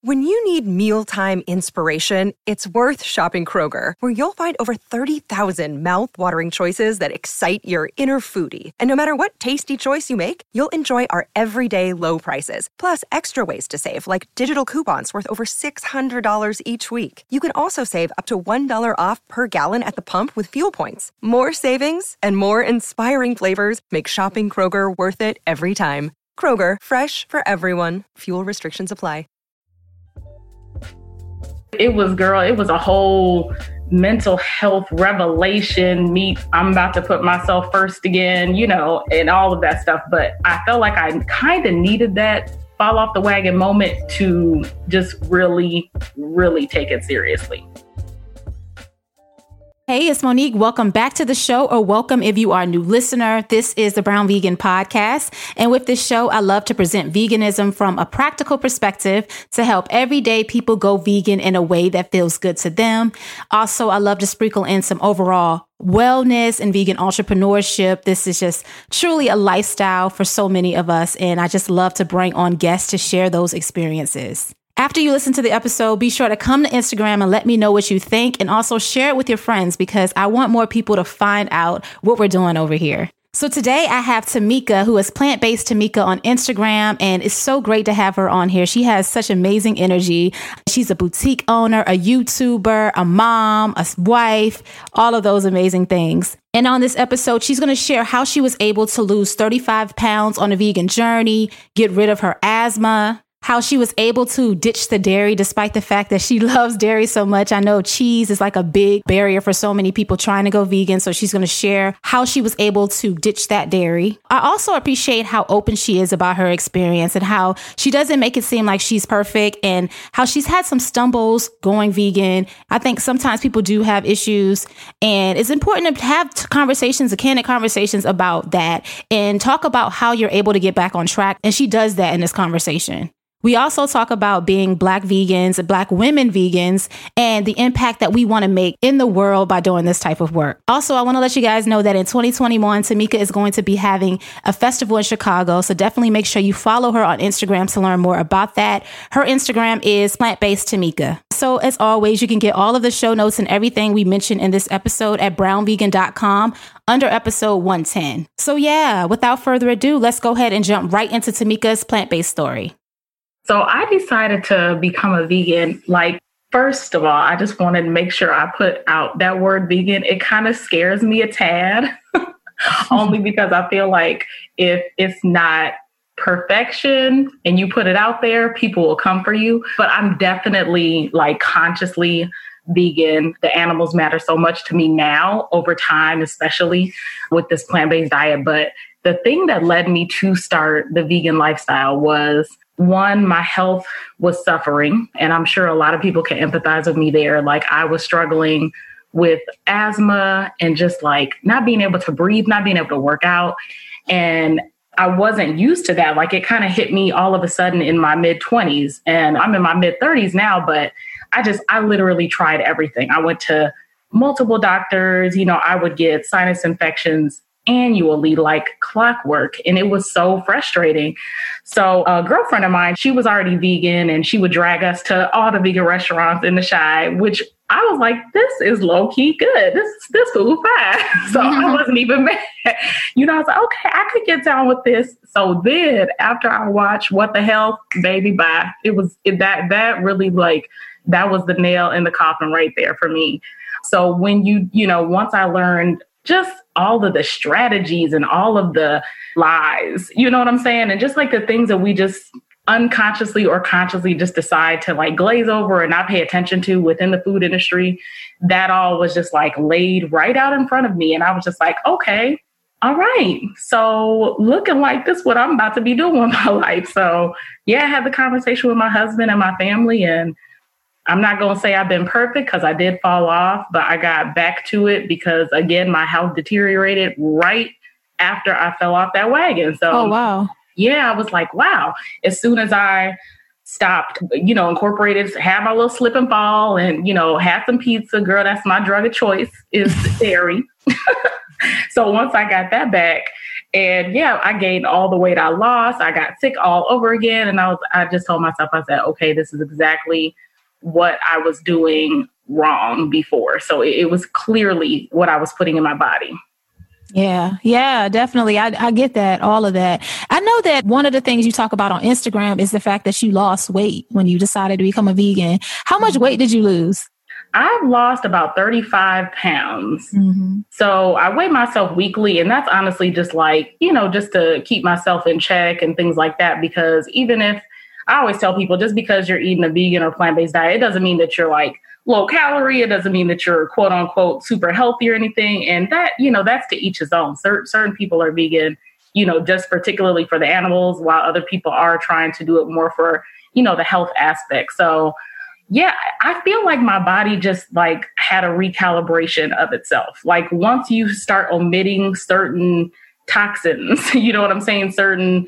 When you need mealtime inspiration, it's worth shopping Kroger, where you'll find over 30,000 mouth-watering choices that excite your inner foodie. And no matter what tasty choice you make, you'll enjoy our everyday low prices, plus extra ways to save, like digital coupons worth over $600 each week. You can also save up to $1 off per gallon at the pump with fuel points. More savings and more inspiring flavors make shopping Kroger worth it every time. Kroger, fresh for everyone. Fuel restrictions apply. It was a whole mental health revelation. I'm about to put myself first again, and all of that stuff. But I felt like I kind of needed that fall off the wagon moment to just really, really take it seriously. Hey, it's Monique. Welcome back to the show, or welcome if you are a new listener. This is the Brown Vegan Podcast. And with this show, I love to present veganism from a practical perspective to help everyday people go vegan in a way that feels good to them. Also, I love to sprinkle in some overall wellness and vegan entrepreneurship. This is just truly a lifestyle for so many of us. And I just love to bring on guests to share those experiences. After you listen to the episode, be sure to come to Instagram and let me know what you think, and also share it with your friends, because I want more people to find out what we're doing over here. So today I have Tamika, who is Plant-Based Tamika on Instagram, and it's so great to have her on here. She has such amazing energy. She's a boutique owner, a YouTuber, a mom, a wife, all of those amazing things. And on this episode, she's going to share how she was able to lose 35 pounds on a vegan journey, get rid of her asthma, how she was able to ditch the dairy despite the fact that she loves dairy so much. I know cheese is like a big barrier for so many people trying to go vegan. So she's going to share how she was able to ditch that dairy. I also appreciate how open she is about her experience and how she doesn't make it seem like she's perfect, and how she's had some stumbles going vegan. I think sometimes people do have issues, and it's important to have conversations, candid conversations about that, and talk about how you're able to get back on track. And she does that in this conversation. We also talk about being Black vegans, Black women vegans, and the impact that we want to make in the world by doing this type of work. Also, I want to let you guys know that in 2021, Tamika is going to be having a festival in Chicago. So definitely make sure you follow her on Instagram to learn more about that. Her Instagram is Plant-Based Tamika. So as always, you can get all of the show notes and everything we mentioned in this episode at brownvegan.com under episode 110. So yeah, without further ado, let's go ahead and jump right into Tamika's plant-based story. So I decided to become a vegan. First of all, I just wanted to make sure I put out that word vegan. It kind of scares me a tad, only because I feel like if it's not perfection and you put it out there, people will come for you. But I'm definitely consciously vegan. The animals matter so much to me now over time, especially with this plant-based diet. But the thing that led me to start the vegan lifestyle was, one, my health was suffering, and I'm sure a lot of people can empathize with me there. I was struggling with asthma and just not being able to breathe, not being able to work out. And I wasn't used to that. It kind of hit me all of a sudden in my mid-20s, and I'm in my mid-30s now, but I literally tried everything. I went to multiple doctors. I would get sinus infections annually like clockwork, and it was so frustrating. So a girlfriend of mine, she was already vegan, and she would drag us to all the vegan restaurants in the Chi, which I was like, this is low key good. This food fine. So I wasn't even mad. I was like, okay, I could get down with this. So then after I watched What the Health, Baby Bye, that really that was the nail in the coffin right there for me. So when once I learned just all of the strategies and all of the lies, you know what I'm saying? And just the things that we just unconsciously or consciously just decide to glaze over and not pay attention to within the food industry, that all was just laid right out in front of me. And I was just okay, all right. So looking like this, what I'm about to be doing with my life. So yeah, I had the conversation with my husband and my family, and I'm not going to say I've been perfect, because I did fall off, but I got back to it because, again, my health deteriorated right after I fell off that wagon. So, oh, wow. Yeah, I was like, wow. As soon as I stopped, incorporated, had my little slip and fall and, had some pizza, girl, that's my drug of choice, is dairy. So once I got that back, And yeah, I gained all the weight I lost. I got sick all over again. And I just told myself, I said, okay, this is exactly what I was doing wrong before. So it was clearly what I was putting in my body. Yeah, definitely. I get that, all of that. I know that one of the things you talk about on Instagram is the fact that you lost weight when you decided to become a vegan. How much weight did you lose? I've lost about 35 pounds. Mm-hmm. So I weigh myself weekly, and that's honestly just like, just to keep myself in check and things like that. Because even if I always tell people, just because you're eating a vegan or plant-based diet, it doesn't mean that you're like low calorie. It doesn't mean that you're quote unquote super healthy or anything. And that, that's to each his own. Certain people are vegan, just particularly for the animals, while other people are trying to do it more for, the health aspect. So yeah, I feel like my body just like had a recalibration of itself. Like once you start omitting certain toxins, you know what I'm saying? Certain,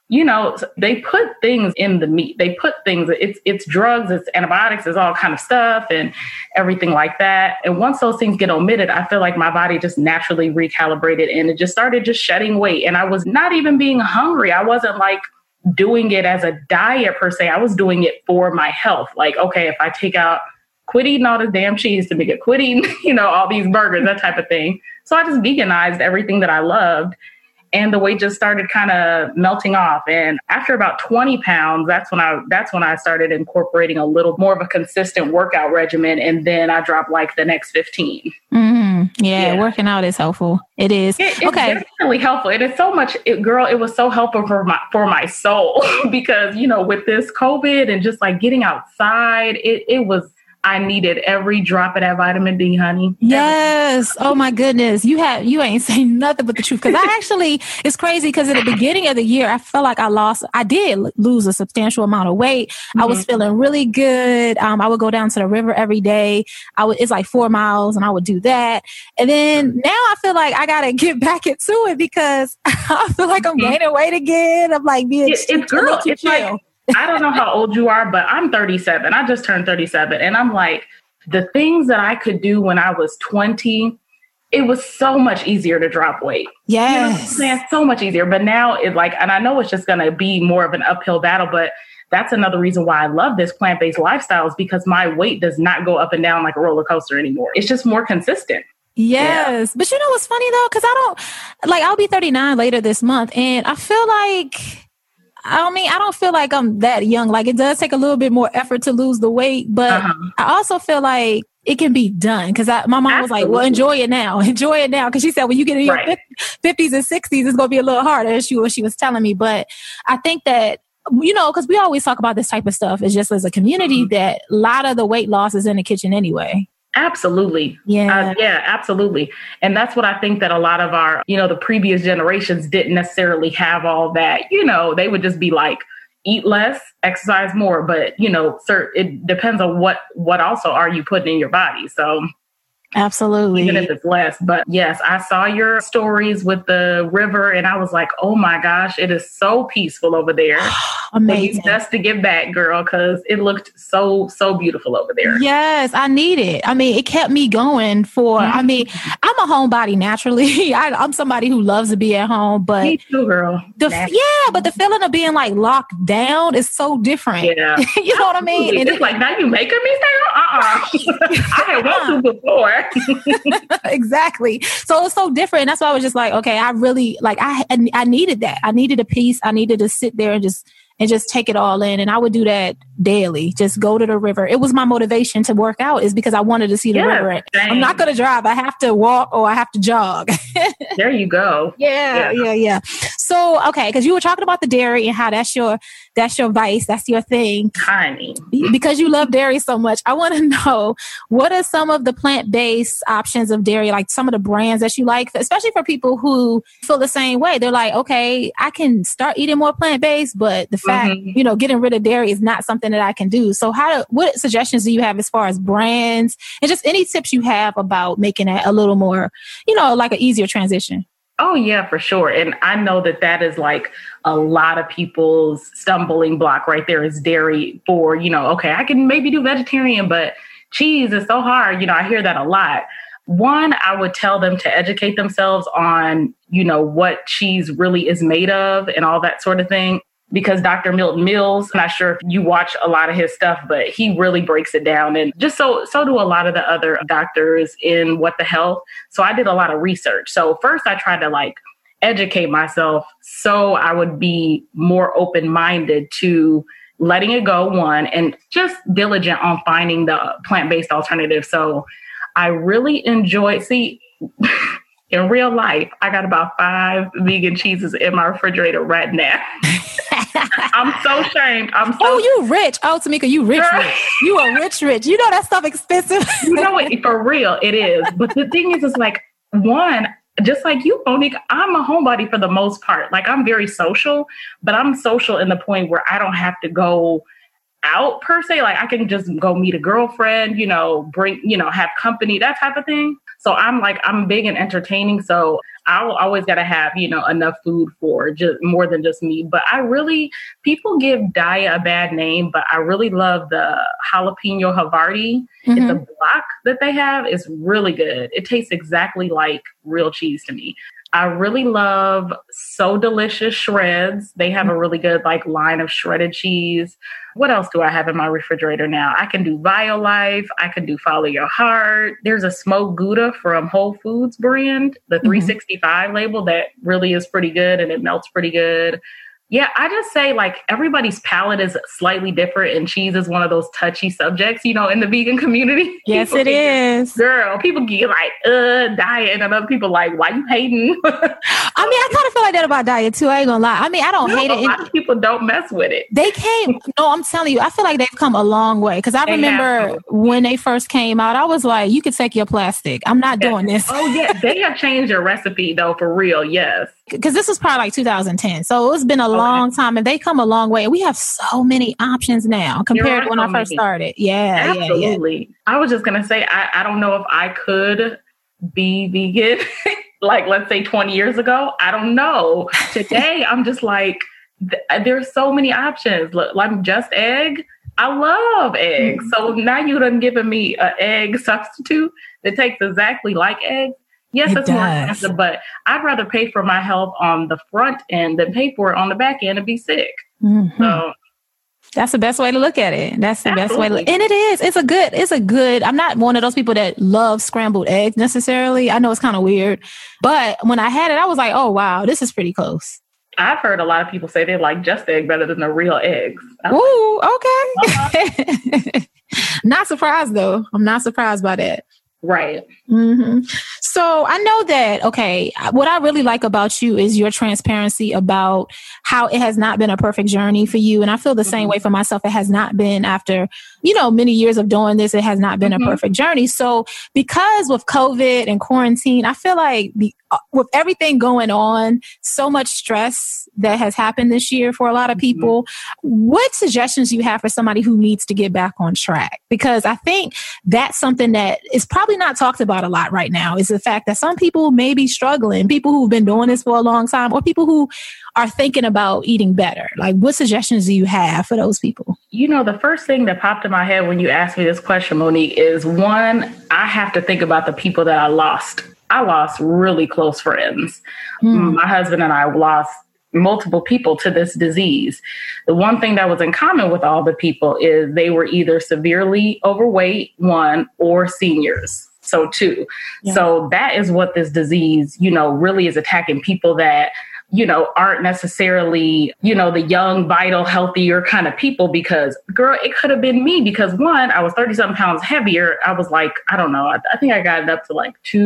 they put things in the meat. They put things, it's drugs, it's antibiotics, it's all kind of stuff and everything like that. And once those things get omitted, I feel like my body just naturally recalibrated and it just started just shedding weight. And I was not even being hungry. I wasn't like doing it as a diet per se. I was doing it for my health. Like, okay, if I quit eating all this damn cheese to make it, quit eating, all these burgers, that type of thing. So I just veganized everything that I loved. And the weight just started kind of melting off. And after about 20 pounds, that's when I started incorporating a little more of a consistent workout regimen. And then I dropped like the next 15. Mm-hmm. Yeah, working out is helpful. It is. It's definitely helpful. It is so much, it was so helpful for my soul because, with this COVID and just like getting outside, it was, I needed every drop of that vitamin D, honey. Yes. Oh my goodness. You ain't saying nothing but the truth. Cause it's crazy. Cause at the beginning of the year, I felt like I did lose a substantial amount of weight. Mm-hmm. I was feeling really good. I would go down to the river every day. It's like 4 miles and I would do that. And then now I feel like I got to get back into it because I feel like I'm gaining weight again. I'm like being it's like, I don't know how old you are, but I'm 37. I just turned 37. And I'm like, the things that I could do when I was 20, it was so much easier to drop weight. Yes. So much easier. But now and I know it's just going to be more of an uphill battle, but that's another reason why I love this plant-based lifestyle is because my weight does not go up and down like a roller coaster anymore. It's just more consistent. Yes. Yeah. But you know what's funny though? Cause I'll be 39 later this month. And I feel like, I don't feel like I'm that young. Like it does take a little bit more effort to lose the weight, but I also feel like it can be done. Cause my mom was like, well, enjoy it now. Cause she said, when you get in your 50s and 60s, it's going to be a little harder as she was telling me. But I think that, cause we always talk about this type of stuff. It's just as a community that a lot of the weight loss is in the kitchen anyway. Absolutely. Yeah. Absolutely. And that's what I think that a lot of our, the previous generations didn't necessarily have all that, they would just be like, eat less, exercise more. But, it depends on what also are you putting in your body. So absolutely. Even if it's less. But yes, I saw your stories with the river and I was like, oh my gosh, it is so peaceful over there. Amazing. Just to give back, girl, because it looked so beautiful over there. Yes, I need it. I mean, it kept me going for, I'm a homebody naturally. I'm somebody who loves to be at home, but me too, girl. But the feeling of being like locked down is so different. Yeah. You know what I mean? And it's like, now you making me stay on? I had wanted to before. Exactly. So it's so different. That's why I was just like, okay, I really I needed that. I needed a peace. I needed to sit there and just take it all in. And I would do that daily. Just go to the river. It was my motivation to work out is because I wanted to see the river. Dang. I'm not going to drive. I have to walk or I have to jog. There you go. Yeah. So, okay. Cause you were talking about the dairy and how that's your vice. That's your thing. Honey. Because you love dairy so much. I want to know what are some of the plant-based options of dairy, like some of the brands that you like, especially for people who feel the same way. They're like, okay, I can start eating more plant-based, but the fact, getting rid of dairy is not something that I can do. So what suggestions do you have as far as brands and just any tips you have about making it a little more, like an easier transition? Oh, yeah, for sure. And I know that is like a lot of people's stumbling block right there is dairy for, okay, I can maybe do vegetarian, but cheese is so hard. I hear that a lot. One, I would tell them to educate themselves on, what cheese really is made of and all that sort of thing. Because Dr. Milton Mills, I'm not sure if you watch a lot of his stuff, but he really breaks it down. And just so do a lot of the other doctors in What the Health. So I did a lot of research. So first I tried to educate myself so I would be more open-minded to letting it go, one, and just diligent on finding the plant-based alternative. So I really enjoy, in real life, I got about 5 vegan cheeses in my refrigerator right now. I'm so ashamed. You rich. Oh, Tamika, you rich. You are rich. You know that stuff expensive. For real, it is. But the thing is one, just like you, Monique, I'm a homebody for the most part. I'm very social, but I'm social in the point where I don't have to go out per se. I can just go meet a girlfriend, have company, that type of thing. So I'm big in entertaining. So I'll always got to have, enough food for just more than just me. But people give Daiya a bad name, but I really love the jalapeno Havarti. Mm-hmm. It's a block that they have. It's really good. It tastes exactly like real cheese to me. I really love So Delicious Shreds. They have a really good line of shredded cheese. What else do I have in my refrigerator now? I can do BioLife. I can do Follow Your Heart. There's a smoked Gouda from Whole Foods brand, the 365 label that really is pretty good and it melts pretty good. Yeah, I just say everybody's palate is slightly different, and cheese is one of those touchy subjects, in the vegan community. Yes, it is. Girl, people get diet, and other people why you hating? I kind of feel like that about diet too. I ain't gonna lie. I don't hate it. A lot of people don't mess with it. They came. No, I'm telling you, I feel like they've come a long way. Because I remember when they first came out, I was like, you could take your plastic. I'm not doing this. Oh yeah, they have changed their recipe though, for real. Yes. Because this was probably 2010. So it's been a long time, and they come a long way. And we have so many options now compared to when I first started. Yeah, absolutely. Yeah. I was just going to say, I don't know if I could be vegan, let's say 20 years ago. I don't know. Today, I'm just there's so many options. Just egg. I love eggs. So now you done given me an egg substitute that tastes exactly like eggs. Yes, it's more expensive, but I'd rather pay for my health on the front end than pay for it on the back end and be sick. Mm-hmm. So that's the best way to look at it. That's the best way to look. And it is. It's a good. I'm not one of those people that love scrambled eggs necessarily. I know it's kind of weird, but when I had it, I was like, oh, wow, this is pretty close. I've heard a lot of people say they like Just Egg better than the real eggs. Ooh, okay. Not surprised though. I'm not surprised by that. Right. Mm-hmm. So I know that, what I really like about you is your transparency about how it has not been a perfect journey for you. And I feel the same way for myself. It has not been after, many years of doing this. It has not been a perfect journey. So because with COVID and quarantine, I feel like with everything going on, so much stress that has happened this year for a lot of people, what suggestions do you have for somebody who needs to get back on track? Because I think that's something that is probably not talked about a lot right now, is the fact that some people may be struggling, people who've been doing this for a long time, or people who are thinking about eating better. What suggestions do you have for those people? The first thing that popped in my head when you asked me this question, Monique, is one, I have to think about the people that I lost. I lost really close friends. My husband and I lost multiple people to this disease. The one thing that was in common with all the people is they were either severely overweight, one, or seniors. So two. Yeah. So that is what this disease, really is attacking people that, aren't necessarily, the young, vital, healthier kind of people, because girl, it could have been me because one, I was 30-something pounds heavier. I was I don't know. I think I got it up to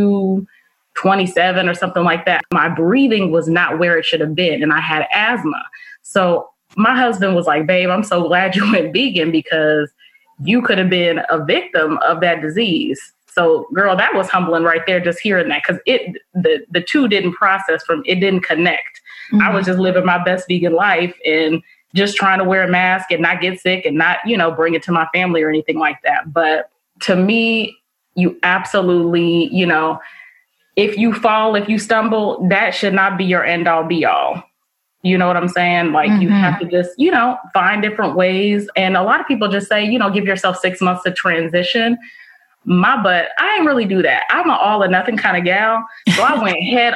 227 or something like that. My breathing was not where it should have been. And I had asthma. So my husband was like, babe, I'm so glad you went vegan because you could have been a victim of that disease. So girl, that was humbling right there, just hearing that, because the two didn't process it didn't connect. Mm-hmm. I was just living my best vegan life and just trying to wear a mask and not get sick and not, bring it to my family or anything like that. But to me, you absolutely, if you fall, if you stumble, that should not be your end all be all. You know what I'm saying? You have to just, find different ways. And a lot of people just say, give yourself 6 months to transition. my butt, I ain't really do that. I'm an all or nothing kind of gal. So I went head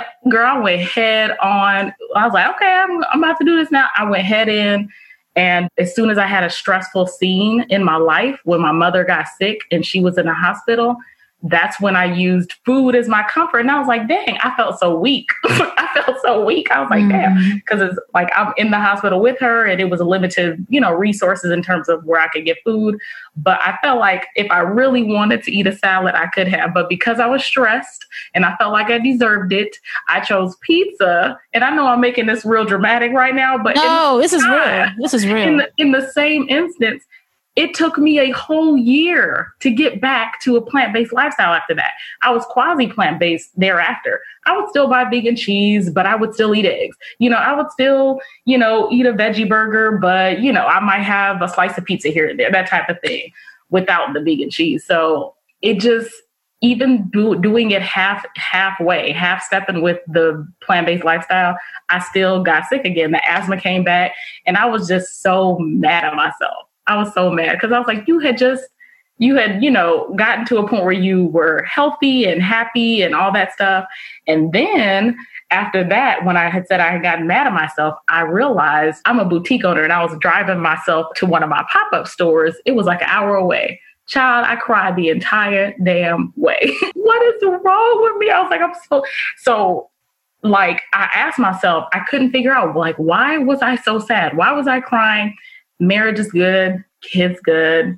on. I was like, okay, I'm about to do this now. I went head in. And as soon as I had a stressful scene in my life when my mother got sick and she was in the hospital, that's when I used food as my comfort. And I was like, dang, I felt so weak. I was like, damn, because it's like I'm in the hospital with her and it was a limited, resources in terms of where I could get food. But I felt like if I really wanted to eat a salad, I could have. But because I was stressed and I felt like I deserved it, I chose pizza. And I know I'm making this real dramatic right now, but no, this is real. This is real. In the same instance, it took me a whole year to get back to a plant-based lifestyle after that. I was quasi-plant-based thereafter. I would still buy vegan cheese, but I would still eat eggs. I would still, eat a veggie burger, but, I might have a slice of pizza here and there, that type of thing, without the vegan cheese. So it just, even doing it halfway, half-stepping with the plant-based lifestyle, I still got sick again. The asthma came back, and I was just so mad at myself. I was so mad because I was like, you had gotten to a point where you were healthy and happy and all that stuff. And then after that, when I had said I had gotten mad at myself, I realized I'm a boutique owner and I was driving myself to one of my pop-up stores. It was like an hour away. Child, I cried the entire damn way. What is wrong with me? I was like, so like, I asked myself, I couldn't figure out, like, why was I so sad? Why was I crying? Marriage is good. Kids good.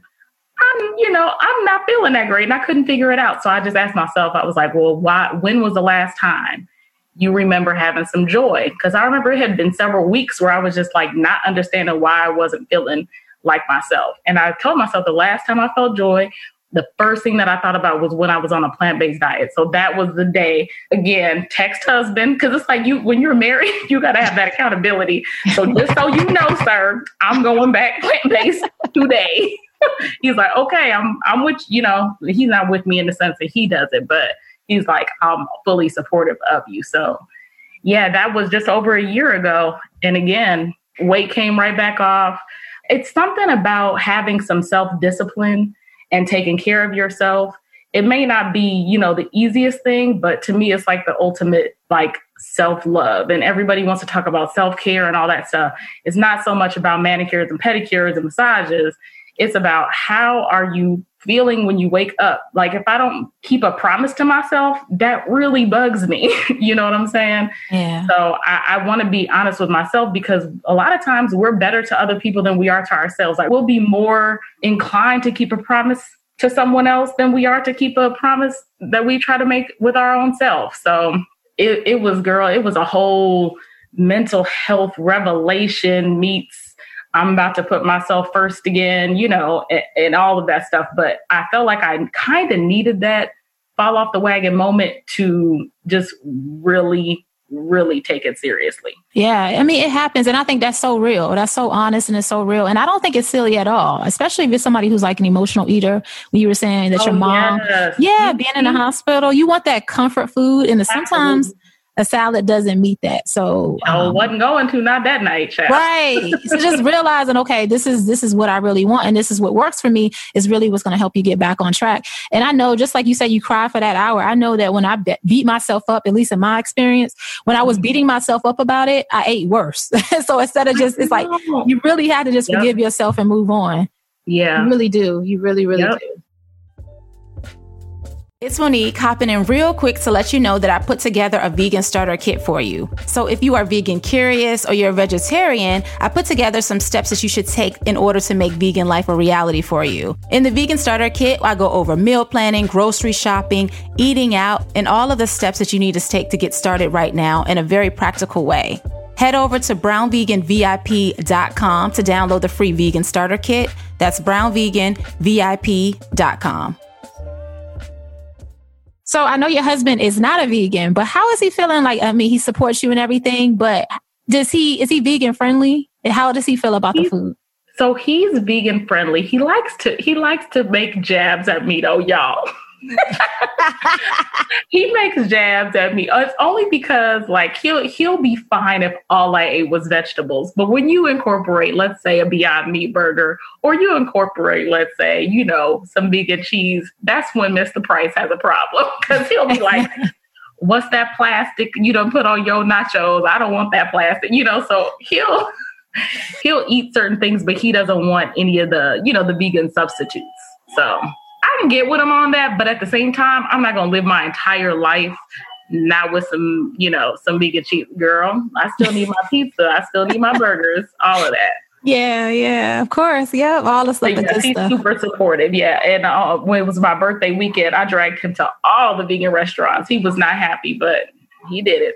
I'm not feeling that great. And I couldn't figure it out. So I just asked myself, I was like, well, when was the last time you remember having some joy? Because I remember it had been several weeks where I was just like not understanding why I wasn't feeling like myself. And I told myself the last time I felt joy, the first thing that I thought about was when I was on a plant-based diet. So that was the day, again, text husband, because it's like when you're married, you got to have that accountability. So just so you know, sir, I'm going back plant-based today. He's like, okay, I'm with, he's not with me in the sense that he does it, but he's like, I'm fully supportive of you. So yeah, that was just over a year ago. And again, weight came right back off. It's something about having some self-discipline and taking care of yourself. It may not be, the easiest thing, but to me, it's like the ultimate, like, self-love. And everybody wants to talk about self-care and all that stuff. It's not so much about manicures and pedicures and massages. It's about how are you feeling when you wake up? Like, if I don't keep a promise to myself, that really bugs me. You know what I'm saying? Yeah. So I want to be honest with myself, because a lot of times we're better to other people than we are to ourselves. Like, we'll be more inclined to keep a promise to someone else than we are to keep a promise that we try to make with our own self. So it was a whole mental health revelation meets I'm about to put myself first again, and all of that stuff. But I felt like I kind of needed that fall off the wagon moment to just really, really take it seriously. Yeah. I mean, it happens. And I think that's so real. That's so honest and it's so real. And I don't think it's silly at all, especially if it's somebody who's like an emotional eater. When you were saying that your mom, being in the hospital, you want that comfort food. And sometimes a salad doesn't meet that. So wasn't going to, not that night, child. Right. So just realizing, okay, this is what I really want. And this is what works for me is really what's going to help you get back on track. And I know, just like you said, you cry for that hour. I know that when I beat myself up, at least in my experience, when I was beating myself up about it, I ate worse. So instead of it's like, you really had to just forgive yourself and move on. Yeah. You really do. You really, really do. It's Monique hopping in real quick to let you know that I put together a vegan starter kit for you. So if you are vegan curious or you're a vegetarian, I put together some steps that you should take in order to make vegan life a reality for you. In the vegan starter kit, I go over meal planning, grocery shopping, eating out, and all of the steps that you need to take to get started right now in a very practical way. Head over to brownveganvip.com to download the free vegan starter kit. That's brownveganvip.com. So I know your husband is not a vegan, but how is he feeling? Like, I mean, he supports you and everything, but is he vegan friendly? And how does he feel about the food? So he's vegan friendly. He likes to make jabs at me though, y'all. He makes jabs at me. It's only because like he'll be fine if all I ate was vegetables. But when you incorporate, let's say, a Beyond Meat burger, or you incorporate, let's say, you know, some vegan cheese, that's when Mr. Price has a problem, because he'll be like, what's that plastic you done put on your nachos? I don't want that plastic, you know. So he'll eat certain things, but he doesn't want any of the, you know, the vegan substitutes. So I can get with him on that, but at the same time, I'm not going to live my entire life not with some, you know, some vegan cheese. Girl, I still need my pizza. I still need my burgers, all of that. Yeah, of course. Yeah, all the stuff. So, yeah, he's super supportive. Yeah, and when it was my birthday weekend, I dragged him to all the vegan restaurants. He was not happy, but he did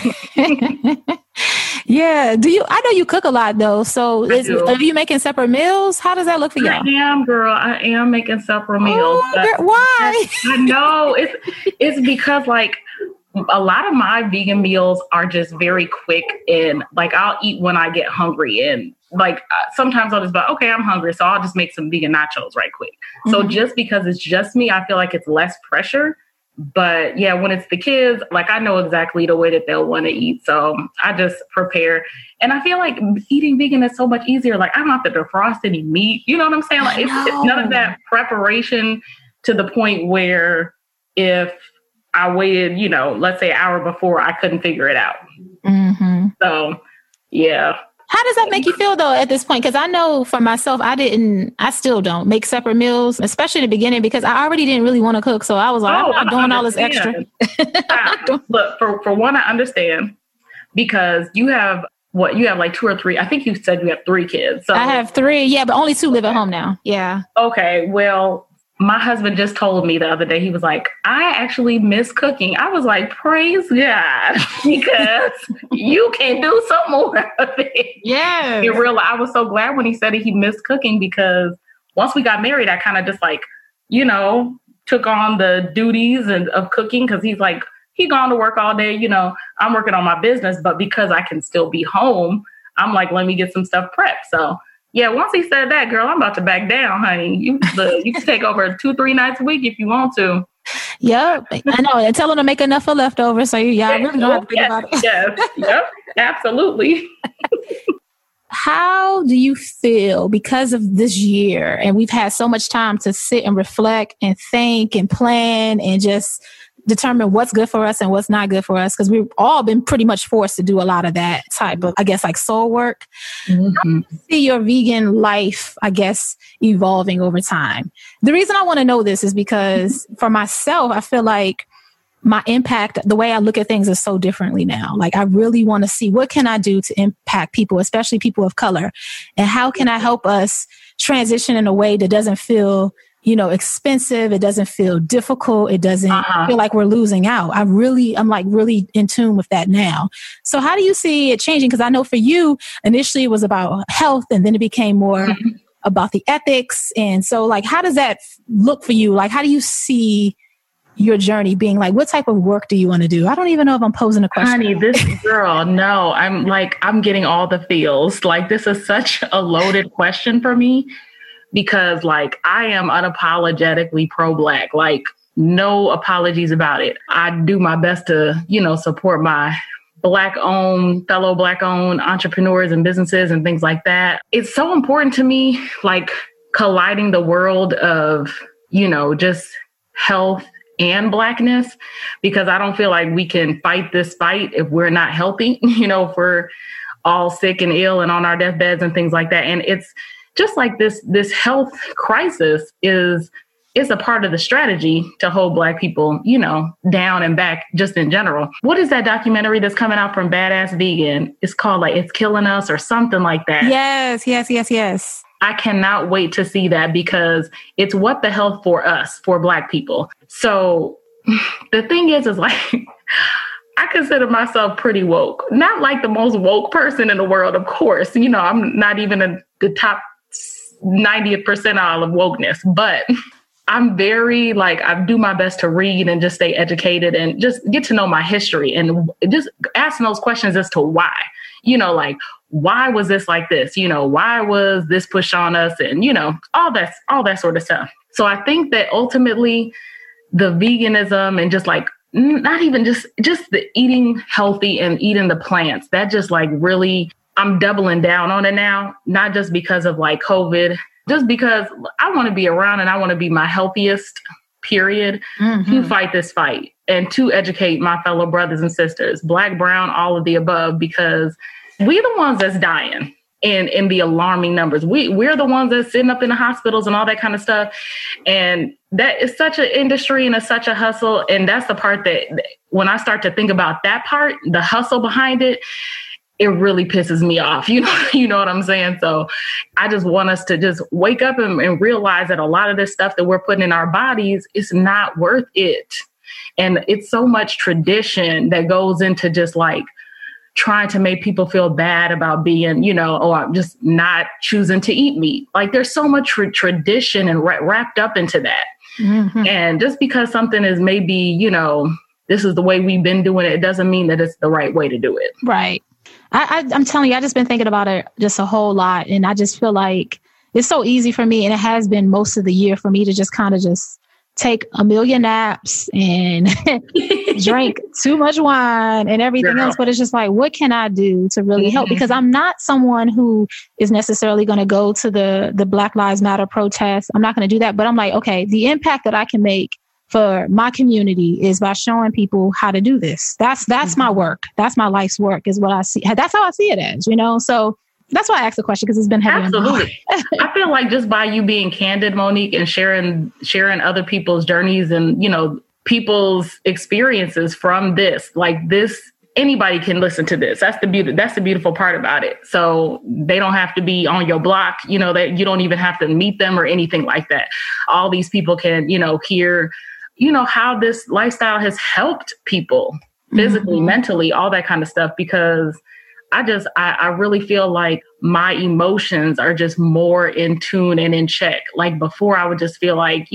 it. Yeah. I know you cook a lot though. So are you making separate meals? How does that look for you? I am, girl. I am making separate meals. Why? I know it's because like a lot of my vegan meals are just very quick, and like I'll eat when I get hungry, and like sometimes I'll just be like, okay, I'm hungry, so I'll just make some vegan nachos right quick. Mm-hmm. So just because it's just me, I feel like it's less pressure. But yeah, when it's the kids, like I know exactly the way that they'll want to eat. So I just prepare. And I feel like eating vegan is so much easier. Like I don't have to defrost any meat. You know what I'm saying? Like it's none of that preparation to the point where if I waited, you know, let's say an hour before, I couldn't figure it out. Mm-hmm. So yeah. How does that make you feel though at this point? Because I know for myself, I still don't make separate meals, especially in the beginning, because I already didn't really want to cook. So I was like, I'm not doing all this extra. Look, for one, I understand, because you have like 2 or 3. I think you said you have 3 kids. So I have 3. Yeah, but only 2 live at home now. Yeah. Okay. Well, my husband just told me the other day, he was like, I actually miss cooking. I was like, praise God, because you can do some more of it. Yeah. I was so glad when he said he missed cooking, because once we got married, I kind of just like, you know, took on the duties of cooking, because he's like, he gone to work all day. You know, I'm working on my business, but because I can still be home, I'm like, let me get some stuff prepped. So yeah, once he said that, girl, I'm about to back down, honey. You can take over 2-3 nights a week if you want to. Yep, I know. And tell him to make enough for leftovers, so y'all really don't have to think about it. Yes, yep, absolutely. How do you feel because of this year? And we've had so much time to sit and reflect and think and plan and just determine what's good for us and what's not good for us, because we've all been pretty much forced to do a lot of that type of, I guess, like soul work. Mm-hmm. How do you see your vegan life, I guess, evolving over time? The reason I want to know this is because for myself, I feel like my impact, the way I look at things is so differently now. Like I really want to see what can I do to impact people, especially people of color, and how can I help us transition in a way that doesn't feel, you know, expensive. It doesn't feel difficult. It doesn't feel like we're losing out. I'm like really in tune with that now. So how do you see it changing? Because I know for you, initially it was about health, and then it became more about the ethics. And so like, how does that look for you? Like, how do you see your journey being? Like, what type of work do you want to do? I don't even know if I'm posing a question. Honey, this girl, no, I'm getting all the feels. Like, this is such a loaded question for me, because like I am unapologetically pro-Black, like no apologies about it. I do my best to, you know, support my fellow Black-owned entrepreneurs and businesses and things like that. It's so important to me, like colliding the world of, you know, just health and Blackness, because I don't feel like we can fight this fight if we're not healthy, you know, if we're all sick and ill and on our deathbeds and things like that. And it's just like this health crisis is a part of the strategy to hold Black people, you know, down and back just in general. What is that documentary that's coming out from Badass Vegan? It's called like It's Killing Us or something like that. Yes. I cannot wait to see that, because it's what the health for us, for Black people. So the thing is like, I consider myself pretty woke. Not like the most woke person in the world, of course. You know, I'm not even in the top 90th percentile of wokeness, but I'm very like, I do my best to read and just stay educated and just get to know my history and just asking those questions as to why, you know, like, why was this like this? You know, why was this pushed on us? And, you know, all that sort of stuff. So I think that ultimately the veganism and just like, not even just the eating healthy and eating the plants, that just like really, I'm doubling down on it now, not just because of like COVID, just because I want to be around and I want to be my healthiest, period, to fight this fight and to educate my fellow brothers and sisters, Black, brown, all of the above, because we're the ones that's dying in the alarming numbers. We're the ones that's sitting up in the hospitals and all that kind of stuff. And that is such an industry and it's such a hustle. And that's the part that when I start to think about that part, the hustle behind it, it really pisses me off. You know what I'm saying? So I just want us to just wake up and realize that a lot of this stuff that we're putting in our bodies is not worth it. And it's so much tradition that goes into just like trying to make people feel bad about being, I'm just not choosing to eat meat. Like there's so much tradition and wrapped up into that. And just because something is maybe, this is the way we've been doing it, it doesn't mean that it's the right way to do it. Right. I'm telling you, I just been thinking about it just a whole lot. And I just feel like it's so easy for me. And it has been most of the year for me to just kind of just take a million naps and drink too much wine and everything else. But it's just like, what can I do to really help? Because I'm not someone who is necessarily going to go to the Black Lives Matter protests. I'm not going to do that. But I'm like, okay, the impact that I can make for my community is by showing people how to do this. That's my work. That's my life's work is what I see. That's how I see it as, So that's why I asked the question, because it's been heavy. Absolutely. I feel like just by you being candid, Monique, and sharing other people's journeys and, people's experiences from this, like this, anybody can listen to this. That's the beautiful part about it. So they don't have to be on your block, that you don't even have to meet them or anything like that. All these people can, hear, how this lifestyle has helped people physically, mentally, all that kind of stuff, because I really feel like my emotions are just more in tune and in check. Like before, I would just feel like,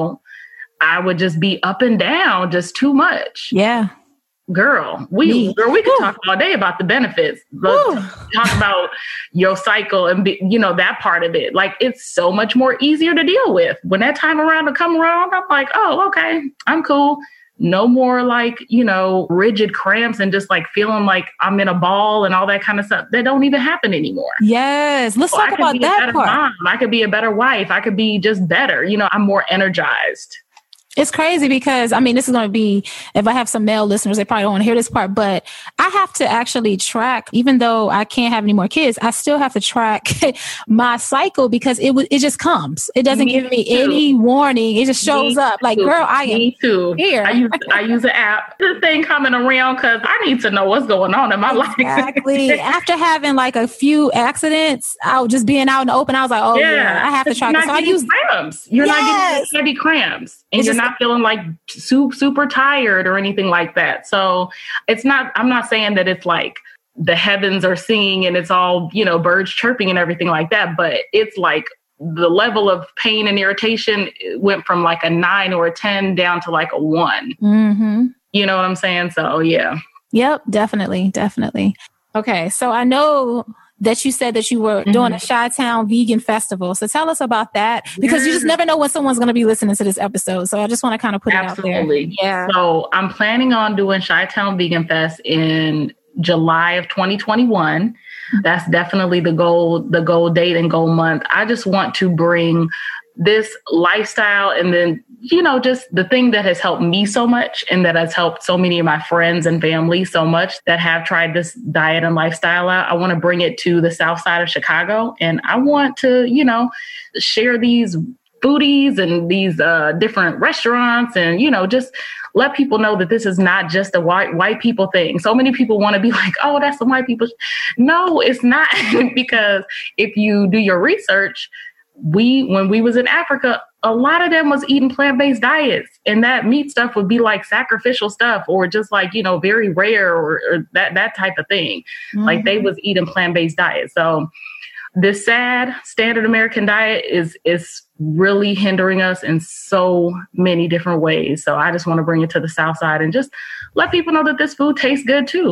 I would just be up and down just too much. Yeah. Girl, we could talk all day about the benefits. Talk about your cycle and that part of it. Like it's so much more easier to deal with. When that time around to come around, I'm like, oh, okay, I'm cool. No more like, rigid cramps and just like feeling like I'm in a ball and all that kind of stuff. That don't even happen anymore. Yes. Let's talk about that part. Mom. I could be a better wife. I could be just better. I'm more energized. It's crazy because, this is going to be, if I have some male listeners, they probably don't want to hear this part, but I have to actually track, even though I can't have any more kids, I still have to track my cycle because it just comes. It doesn't give me any warning. It just shows up like, girl, I am here. I use an app. This thing coming around because I need to know what's going on in my life. Exactly. After having like a few accidents, just being out in the open, I was like, oh yeah, I have to track it. So I use cramps. You're not getting heavy cramps. And you're not feeling like super tired or anything like that. So I'm not saying that it's like the heavens are singing and it's all, birds chirping and everything like that. But it's like the level of pain and irritation went from like a 9 or a 10 down to like a 1. Mm-hmm. You know what I'm saying? So, yeah. Yep, definitely. Okay. So I know that you said that you were doing a Chi-Town vegan festival. So tell us about that, because you just never know when someone's going to be listening to this episode. So I just want to kind of put it out there. Yeah. So I'm planning on doing Chi-Town Vegan Fest in July of 2021. That's definitely the goal date and goal month. I just want to bring this lifestyle and then, just the thing that has helped me so much and that has helped so many of my friends and family so much that have tried this diet and lifestyle out. I want to bring it to the South Side of Chicago. And I want to, share these foodies and these different restaurants and, just let people know that this is not just a white people thing. So many people want to be like, oh, that's the white people. No, it's not. Because if you do your research, when we was in Africa, a lot of them was eating plant-based diets, and that meat stuff would be like sacrificial stuff or just like, very rare or that type of thing. Mm-hmm. Like they was eating plant-based diets. So this sad standard American diet is really hindering us in so many different ways. So I just want to bring it to the South Side and just let people know that this food tastes good too.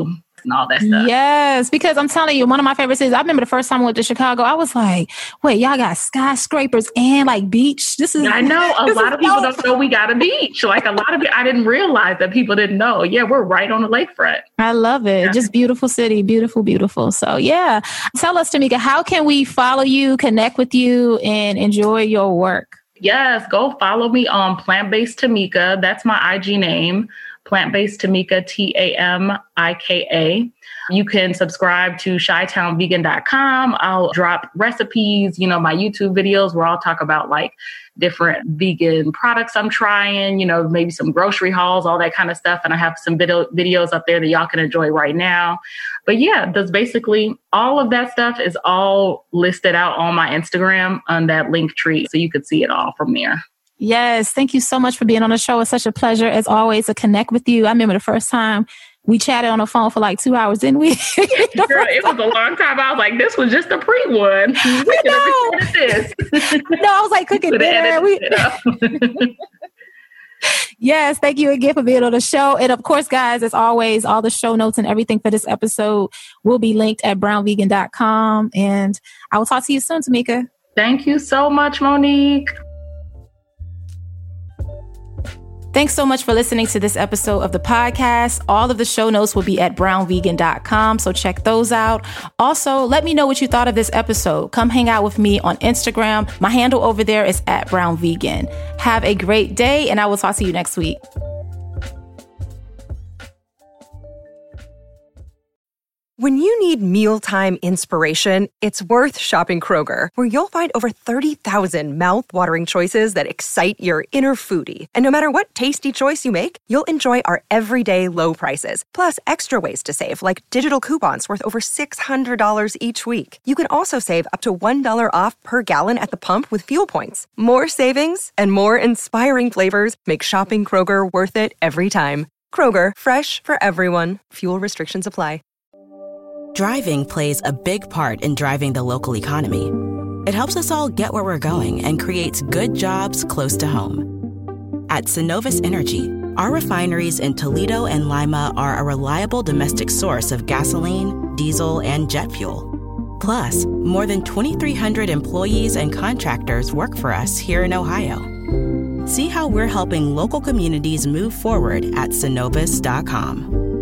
and all that stuff. Yes, because I'm telling you, one of my favorite cities, I remember the first time I went to Chicago, I was like, wait, y'all got skyscrapers and like beach? I know a lot of people don't know we got a beach. Like a lot of it, I didn't realize that people didn't know. Yeah, we're right on the lakefront. I love it. Yeah. Just beautiful city. Beautiful, beautiful. So yeah. Tell us, Tamika, how can we follow you, connect with you, and enjoy your work? Yes, go follow me on Plant-Based Tamika. That's my IG name. Plant-Based Tamika, Tamika. You can subscribe to ChiTownVegan.com. I'll drop recipes, my YouTube videos where I'll talk about like different vegan products I'm trying, maybe some grocery hauls, all that kind of stuff. And I have some videos up there that y'all can enjoy right now. But yeah, that's basically all of that stuff is all listed out on my Instagram on that link tree. So you could see it all from there. Yes. Thank you so much for being on the show. It's such a pleasure, as always, to connect with you. I remember the first time we chatted on the phone for like 2 hours, didn't we? Girl, it was a long time. I was like, this was just a pre-one. We could have recorded this. No, I was like cooking dinner. Yes, thank you again for being on the show. And of course, guys, as always, all the show notes and everything for this episode will be linked at brownvegan.com. And I will talk to you soon, Tamika. Thank you so much, Monique. Thanks so much for listening to this episode of the podcast. All of the show notes will be at brownvegan.com, so check those out. Also, let me know what you thought of this episode. Come hang out with me on Instagram. My handle over there is at brownvegan. Have a great day, and I will talk to you next week. When you need mealtime inspiration, it's worth shopping Kroger, where you'll find over 30,000 mouth-watering choices that excite your inner foodie. And no matter what tasty choice you make, you'll enjoy our everyday low prices, plus extra ways to save, like digital coupons worth over $600 each week. You can also save up to $1 off per gallon at the pump with fuel points. More savings and more inspiring flavors make shopping Kroger worth it every time. Kroger, fresh for everyone. Fuel restrictions apply. Driving plays a big part in driving the local economy. It helps us all get where we're going and creates good jobs close to home. At Synovus Energy, our refineries in Toledo and Lima are a reliable domestic source of gasoline, diesel, and jet fuel. Plus, more than 2,300 employees and contractors work for us here in Ohio. See how we're helping local communities move forward at Synovus.com.